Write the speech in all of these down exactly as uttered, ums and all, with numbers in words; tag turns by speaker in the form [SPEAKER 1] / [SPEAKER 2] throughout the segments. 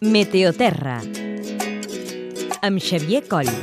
[SPEAKER 1] Meteoterra, amb Xavier Coll.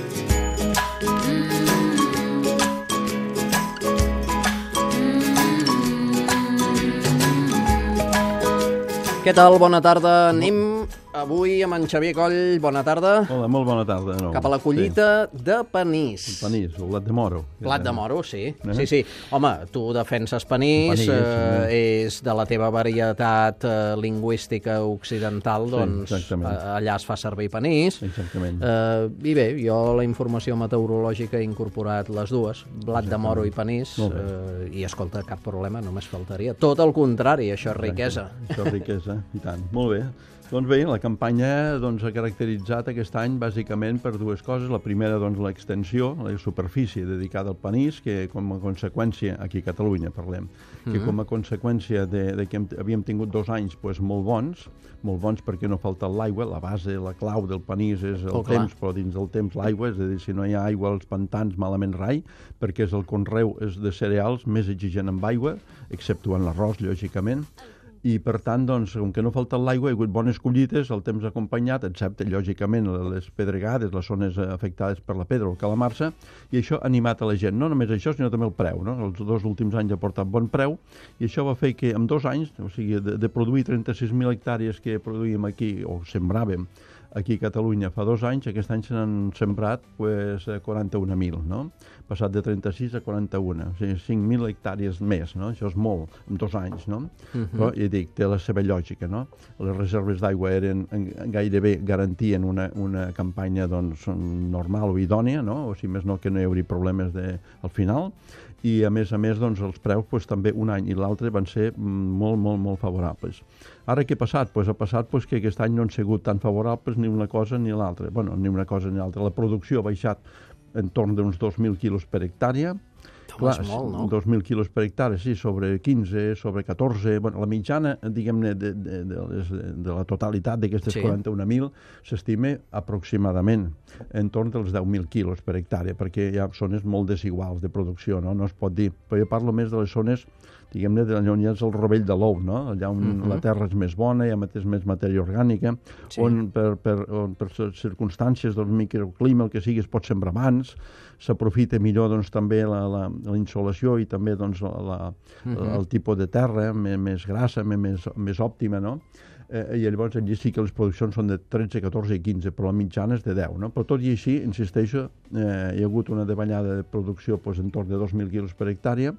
[SPEAKER 2] Què tal? Bona tarda. Anem avui amb en Xavier Coll. Bona tarda.
[SPEAKER 3] Hola, molt bona tarda. No.
[SPEAKER 2] Cap a la collita sí. de panís.
[SPEAKER 3] El panís, o blat de moro.
[SPEAKER 2] Blat de moro, sí. Eh? Sí, sí. Home, tu defenses panís, panís eh, eh? és de la teva varietat eh, lingüística occidental, sí, doncs eh, allà es fa servir panís.
[SPEAKER 3] Exactament.
[SPEAKER 2] Eh, I bé, jo la informació meteorològica he incorporat les dues, blat de moro i panís, eh, i escolta, cap problema, només faltaria. Tot el contrari, això és riquesa.
[SPEAKER 3] Això és riquesa, i tant. Molt bé. Doncs bé, la campanya doncs, ha caracteritzat aquest any bàsicament per dues coses. La primera, doncs, l'extensió, la superfície dedicada al panís, que com a conseqüència, aquí a Catalunya parlem, mm-hmm. que com a conseqüència de, de que havíem tingut dos anys pues, molt bons, molt bons perquè no ha faltat l'aigua, la base, la clau del panís és el oh, temps, clar. Però dins del temps l'aigua, és a dir, si no hi ha aigua als pantans, malament rai, perquè és el conreu és de cereals més exigent amb aigua, exceptuant l'arròs, lògicament. I, per tant, doncs, com que no ha faltat l'aigua, hi ha hagut bones collites, el temps acompanyat, excepte, lògicament, les pedregades, les zones afectades per la pedra o el calamarsa, i això ha animat a la gent. No només això, sinó també el preu, no? Els dos últims anys ha portat bon preu, i això va fer que en dos anys, o sigui, de, de produir trenta-sis mil hectàrees que produïm aquí, o sembràvem, aquí a Catalunya fa dos anys, aquest any se n'han sembrat pues, quaranta-un mil, no? Passat de trenta-sis a quaranta-un, o sigui, cinc mil hectàrees més, no? Això és molt, en dos anys, no? Uh-huh. Però, ja dic, té la seva lògica, no? Les reserves d'aigua eren, gairebé garantien una, una campanya doncs, normal o idònia, no? O si més no, que no hi hauria problemes de, al final. I a més a més doncs, els preus pues, també un any i l'altre van ser molt, molt, molt favorables. Ara què ha passat? Pues, ha passat pues, que aquest any no han sigut tan favorables ni una cosa ni l'altra. Bueno, ni una cosa ni l'altra. La producció ha baixat en torn d'uns dos mil quilos per hectàrea.
[SPEAKER 2] Clar, és molt, no?
[SPEAKER 3] dos mil quilos per hectàrea, sí, sobre quinze, sobre catorze... Bueno, la mitjana, diguem-ne, de, de, de, de, de la totalitat d'aquestes sí. quaranta-un mil s'estima aproximadament en torn dels deu mil quilos per hectàrea, perquè hi ha zones molt desiguals de producció, no? No es pot dir. Però jo parlo més de les zones, diguem-ne, d'allà on hi ha el rovell de l'ou, no? Allà on uh-huh. la terra és més bona, hi ha més matèria orgànica, sí. on per, per, on per circumstàncies, doncs, microclima, el que sigui, es pot sembrar abans, s'aprofita millor, doncs, també la, la, la insolació i també, doncs, la, la, uh-huh. el tipus de terra més, més grassa, més, més òptima, no? Eh, I llavors allí sí que les produccions són de tretze, catorze i quinze, però la mitjana és de deu, no? Però tot i així, insisteixo, eh, hi ha hagut una davallada de producció pues, en torn de dos mil quilos per hectàrea,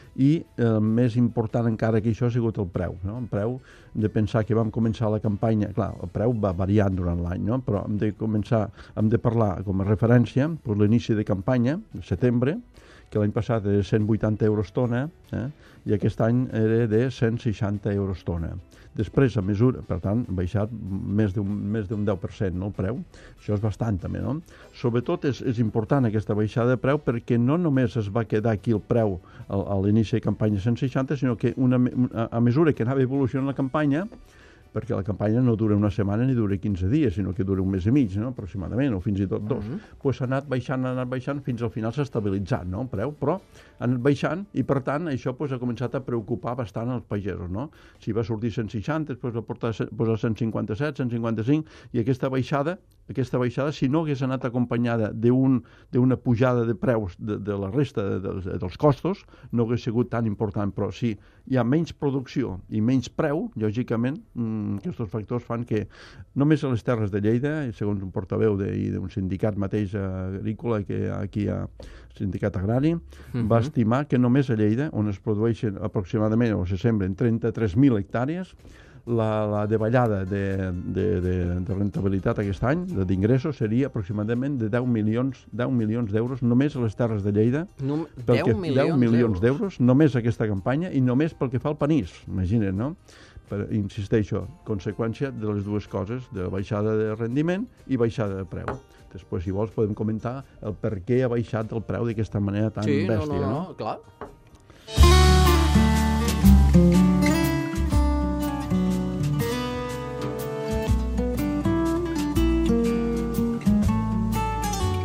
[SPEAKER 3] i el eh, més important encara que això ha sigut el preu, no? El preu de pensar que vam començar la campanya, clar, el preu va variant durant l'any, no? Però hem de començar, hem de parlar com a referència, pues, l'inici de campanya, setembre, que l'any passat era cent vuitanta euros tona, eh? I aquest any era de cent seixanta euros tona. Després, a mesura, per tant, ha baixat més d'un més d'un deu per cent, no, el preu. Això és bastant, també, no? Sobretot és, és important aquesta baixada de preu perquè no només es va quedar aquí el preu a, a l'inici de campanya cent seixanta, sinó que una, a, a mesura que anava evolucionant la campanya, perquè la campanya no dura una setmana ni dura quinze dies, sinó que dura un mes i mig, no? Aproximadament, o fins i tot dos. Uh-huh. Pues ha anat baixant, ha anat baixant, fins al final s'ha estabilitzat, no?, el preu, però ha anat baixant i, per tant, això pues, ha començat a preocupar bastant els pagesos, no? Si va sortir cent seixanta, després va portar pues, a cent cinquanta-set, cent cinquanta-cinc, i aquesta baixada, aquesta baixada, si no hagués anat acompanyada d'un, d'una pujada de preus de, de la resta de, de, dels costos, no hagués sigut tan important, però si hi ha menys producció i menys preu, lògicament, aquests factors fan que només a les terres de Lleida, i segons un portaveu d'un sindicat mateix agrícola que aquí hi ha sindicat agrari, uh-huh. va estimar que només a Lleida, on es produeixen aproximadament o se sembren trenta-tres mil hectàrees, la, la davallada de, de, de, de rentabilitat aquest any, d'ingressos, seria aproximadament de deu milions d'euros només a les terres de Lleida.
[SPEAKER 2] No, deu milions
[SPEAKER 3] d'euros només aquesta campanya i només pel que fa al panís, imagina't, no? Per, insisteixo, conseqüència de les dues coses, de baixada de rendiment i baixada de preu. Després, si vols, podem comentar el per què ha baixat el preu d'aquesta manera tan
[SPEAKER 2] sí,
[SPEAKER 3] bèstia.
[SPEAKER 2] Sí, no, no,
[SPEAKER 3] no,
[SPEAKER 2] no, clar. Doncs anem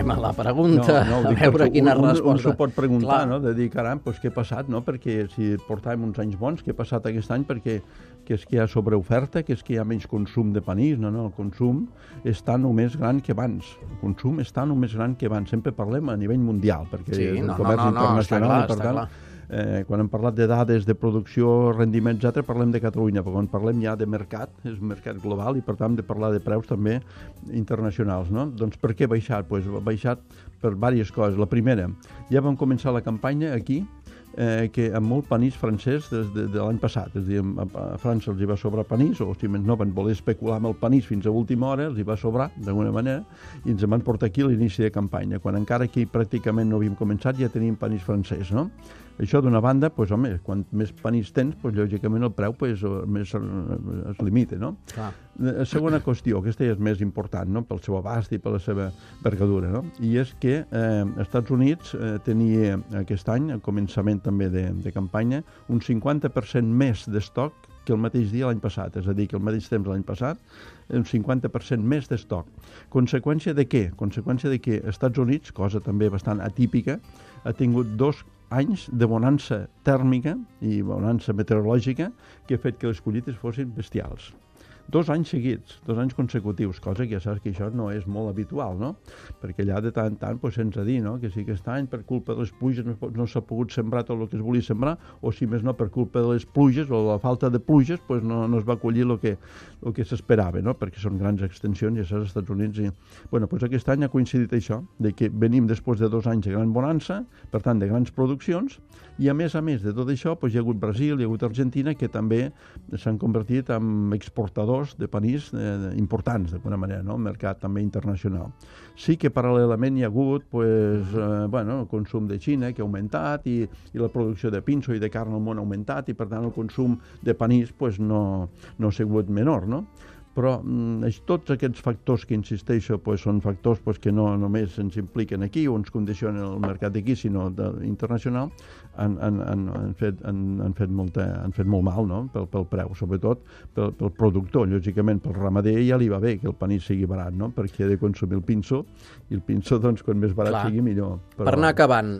[SPEAKER 2] anem a la pregunta,
[SPEAKER 3] no, no,
[SPEAKER 2] a veure
[SPEAKER 3] dic,
[SPEAKER 2] quina
[SPEAKER 3] un,
[SPEAKER 2] resposta.
[SPEAKER 3] Un s'ho pot preguntar,
[SPEAKER 2] Clar.
[SPEAKER 3] no?, de dir, caram, pues, què ha passat, no?, perquè si portàvem uns anys bons, què ha passat aquest any, perquè que és que hi ha sobreoferta, que és que hi ha menys consum de panís, no, no, el consum està només gran que abans, el consum està només gran que abans, sempre parlem a nivell mundial, perquè
[SPEAKER 2] sí,
[SPEAKER 3] el
[SPEAKER 2] no,
[SPEAKER 3] comerç
[SPEAKER 2] no, no,
[SPEAKER 3] internacional,
[SPEAKER 2] no,
[SPEAKER 3] per tant, eh, quan hem parlat de dades de producció, rendiment, etcètera, parlem de Catalunya, però quan parlem ja de mercat, és un mercat global i per tant de parlar de preus també internacionals, no? Doncs per què ha baixat? Pues ha baixat per diverses coses. La primera, ja vam començar la campanya aquí, eh, que amb molt panís francès des de, de l'any passat. És a dir, a, a França els hi va sobrar panís, o si més no van voler especular amb el panís fins a última hora, els hi va sobrar d'alguna manera, i ens van portar aquí a l'inici de campanya, quan encara aquí pràcticament no havíem començat ja teníem panís francès, no? Això d'una banda, doncs, home, quan més panís tens, doncs, lògicament el preu doncs, més es limita, no?
[SPEAKER 2] Clar.
[SPEAKER 3] La segona qüestió, aquesta és més important, no?, pel seu abast i per la seva envergadura, no?, i és que eh, als Estats Units eh, tenia aquest any, al començament també de, de campanya, un cinquanta per cent més d'estoc que el mateix dia l'any passat, és a dir, que al mateix temps l'any passat, un cinquanta per cent més d'estoc. Conseqüència de què? Conseqüència de que als Estats Units, cosa també bastant atípica, ha tingut dos anys de bonança tèrmica i bonança meteorològica que ha fet que les collites fossin bestials. Dos anys seguits, dos anys consecutius, cosa que ja saps que això no és molt habitual, no? Perquè allà de tant en tant pues, se'ns ha dit, no?, que si aquest any per culpa de les pluges no, no s'ha pogut sembrar tot el que es volia sembrar, o si més no per culpa de les pluges o de la falta de pluges pues, no, no es va collir el que, el que s'esperava, no?, perquè són grans extensions, ja saps, als Estats Units. I... Bueno, pues aquest any ha coincidit això, de que venim després de dos anys de gran bonança, per tant, de grans produccions, i a més a més de tot això pues, hi ha hagut Brasil, hi ha hagut Argentina, que també s'han convertit en exportadors de panís eh, importants, d'alguna manera, no?, el mercat també internacional. Sí que paral·lelament hi ha hagut pues, eh, bueno, el consum de Xina, que ha augmentat, i, i la producció de pinso i de carn al món ha augmentat, i per tant el consum de panís pues, no, no ha sigut menor, no? Però mm, tots aquests factors que insisteixo pues, són factors pues, que no només ens impliquen aquí o ens condicionen el mercat d'aquí, sinó de, internacional, han, han, han, han, fet, han, han, fet molta, han fet molt mal, no?, pel, pel preu, sobretot pel, pel productor. Lògicament, pel ramader ja li va bé que el panís sigui barat, no?, perquè ha de consumir el pinso, i el pinso, doncs, quan més barat clar. Sigui, millor.
[SPEAKER 2] Però... Per anar acabant,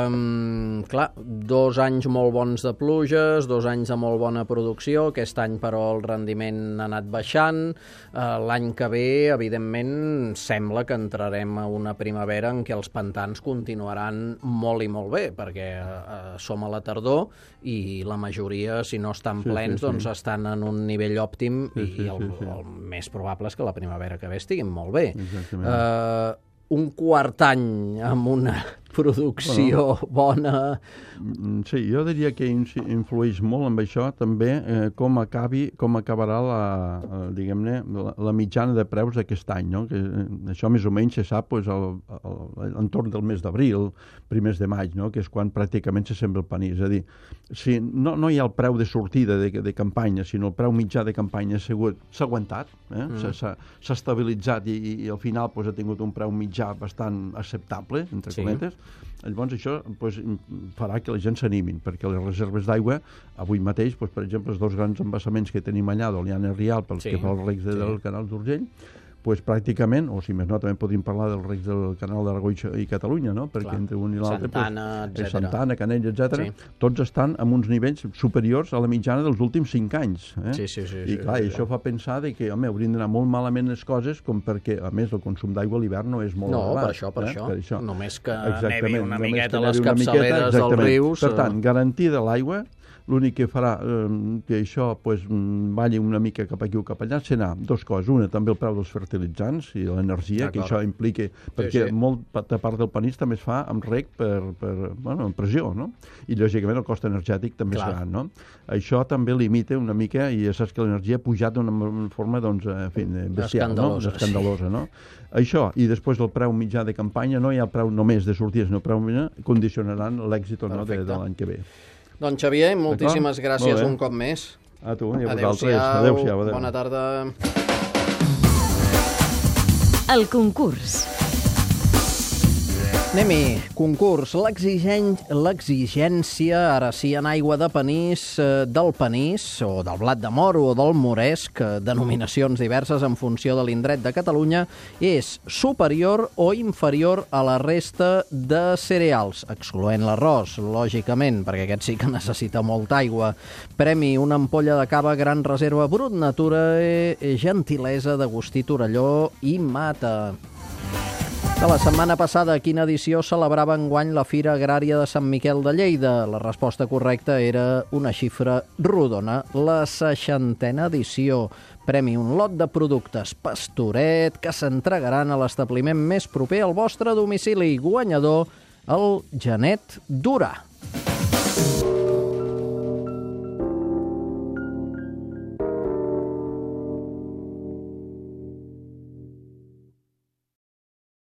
[SPEAKER 2] um, clar, dos anys molt bons de pluges, dos anys de molt bona producció, aquest any, però, el rendiment ha anat baixant. L'any que ve, evidentment, sembla que entrarem a una primavera en què els pantans continuaran molt i molt bé, perquè eh, som a la tardor i la majoria, si no estan plens, sí, sí, sí. doncs estan en un nivell òptim sí, sí, i el, sí, sí. el més probable és que la primavera que ve estiguin molt bé.
[SPEAKER 3] Exactament.
[SPEAKER 2] Eh, un quart any amb una producció bueno, bona...
[SPEAKER 3] Sí, jo diria que influeix molt amb això també eh, com acabi, com acabarà la, eh, diguem-ne, la, la mitjana de preus d'aquest any, no? Que, eh, això més o menys se sap pues, al, al, entorn del mes d'abril, primers de maig, no? Que és quan pràcticament se sembra el panís. És a dir, si no, no hi ha el preu de sortida de, de campanya, sinó el preu mitjà de campanya s'ha aguantat, eh? mm. s'ha estabilitzat i, i, i al final pues, ha tingut un preu mitjà bastant acceptable, entre sí. cometes. Llavors això pues, farà que la gent s'animin, perquè les reserves d'aigua, avui mateix, pues, per exemple, els dos grans embassaments que tenim allà, d'Oliana i Rial, pel sí. que fa al reg de, sí. del canal d'Urgell, pues, pràcticament, o si més no, també podríem parlar del regs del canal d'Aragó i Catalunya, no? Perquè clar. Entre un i l'altre...
[SPEAKER 2] Santana,
[SPEAKER 3] pues,
[SPEAKER 2] etcètera.
[SPEAKER 3] Santana, Canella, etcètera. Sí. Tots estan amb uns nivells superiors a la mitjana dels últims cinc anys. Eh?
[SPEAKER 2] Sí, sí, sí.
[SPEAKER 3] I clar, sí, sí. això fa pensar de que, home, haurien d'anar molt malament les coses, com perquè, a més, el consum d'aigua a l'hivern no és molt
[SPEAKER 2] no,
[SPEAKER 3] elevat.
[SPEAKER 2] per això, per, eh? això.
[SPEAKER 3] per això.
[SPEAKER 2] Només que
[SPEAKER 3] exactament.
[SPEAKER 2] nevi una
[SPEAKER 3] Només
[SPEAKER 2] miqueta
[SPEAKER 3] a
[SPEAKER 2] les capçaleres
[SPEAKER 3] miqueta,
[SPEAKER 2] dels rius...
[SPEAKER 3] Per tant, garantida l'aigua, l'únic que farà eh, que això pues, balli una mica cap aquí o cap allà serà dues coses. Una, també el preu dels fertilitzants i l'energia, que això implica... Perquè sí, sí. molta part del panís també es fa amb reg per, per bueno, amb pressió, no? I, lògicament, el cost energètic també Clar. és gran, no? Això també limita una mica, i ja saps que l'energia ha pujat d'una forma, doncs, en fi, bestial,
[SPEAKER 2] escandalosa,
[SPEAKER 3] no? Escandalosa,
[SPEAKER 2] sí.
[SPEAKER 3] no? Això, i després el preu mitjà de campanya, no hi ha el preu només de sortida, sinó el preu mitjà, condicionaran l'èxit o no de, de l'any que ve.
[SPEAKER 2] Doncs, Xavier, moltíssimes gràcies un cop més.
[SPEAKER 3] A tu i a vosaltres. Adéu-siau.
[SPEAKER 2] Bona tarda.
[SPEAKER 1] El concurs.
[SPEAKER 2] Anem-hi. Concurs. L'exigència, ara sí, en aigua de panís, del panís, o del blat de moro o del moresc, denominacions diverses en funció de l'indret de Catalunya, és superior o inferior a la resta de cereals, excloent l'arròs, lògicament, perquè aquest sí que necessita molta aigua. Premi: una ampolla de cava Gran Reserva Brut Natura, gentilesa d'Agustí Torelló i Mata. De la setmana passada, quina edició celebrava enguany la Fira Agrària de Sant Miquel de Lleida? La resposta correcta era una xifra rodona, la seixantena edició. Premi: un lot de productes Pastoret que s'entregaran a l'establiment més proper al vostre domicili. Guanyador, el Genet Dura.